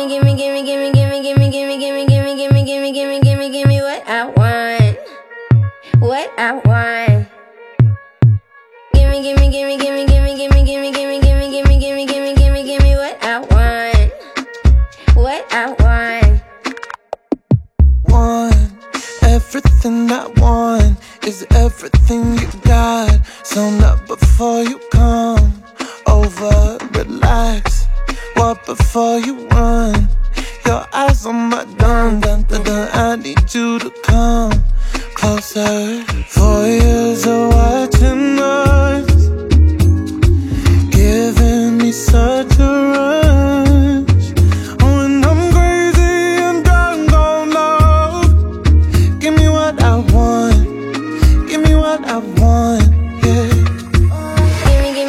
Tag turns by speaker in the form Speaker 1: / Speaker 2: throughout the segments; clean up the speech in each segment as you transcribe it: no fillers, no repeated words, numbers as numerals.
Speaker 1: me what I want. What I want. Give me what I want. What I want.
Speaker 2: Everything I want is everything you got. So not before you come over, relax. Walk before you run. Your eyes on my dun. I need you to come closer. 4 years of watching us, giving me such a rush. Oh, and I'm crazy and drunk on love. Give me what I want. Give me what I want. Yeah.
Speaker 1: Give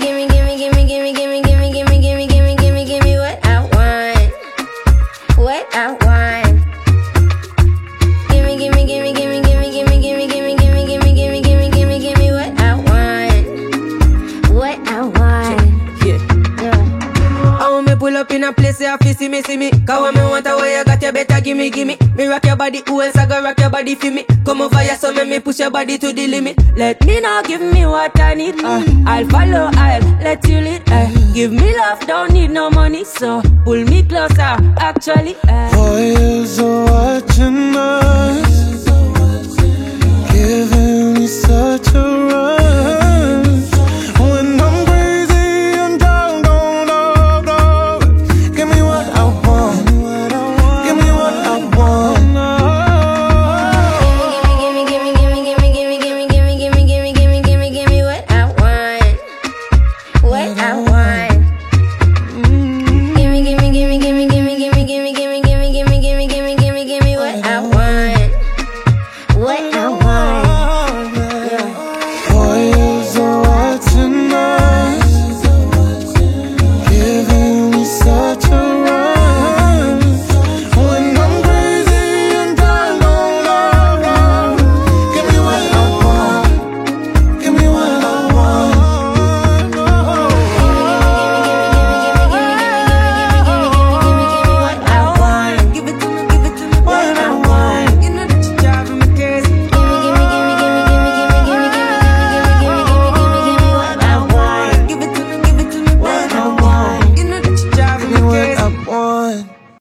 Speaker 1: me what I want. What I want. Give me what I want. What I want.
Speaker 3: Yeah. I want me pull up in a place where you see me. Cause when me want a way you got, you better give me. Me rock your body, who else I go rock your body for me? Come over here, so make me push your body to the limit. Let me know, give me what I need. I'll follow, I'll let you lead. Give me love, don't need no money, so pull me closer, actually.
Speaker 2: 4 years of watching us, giving me such a rush.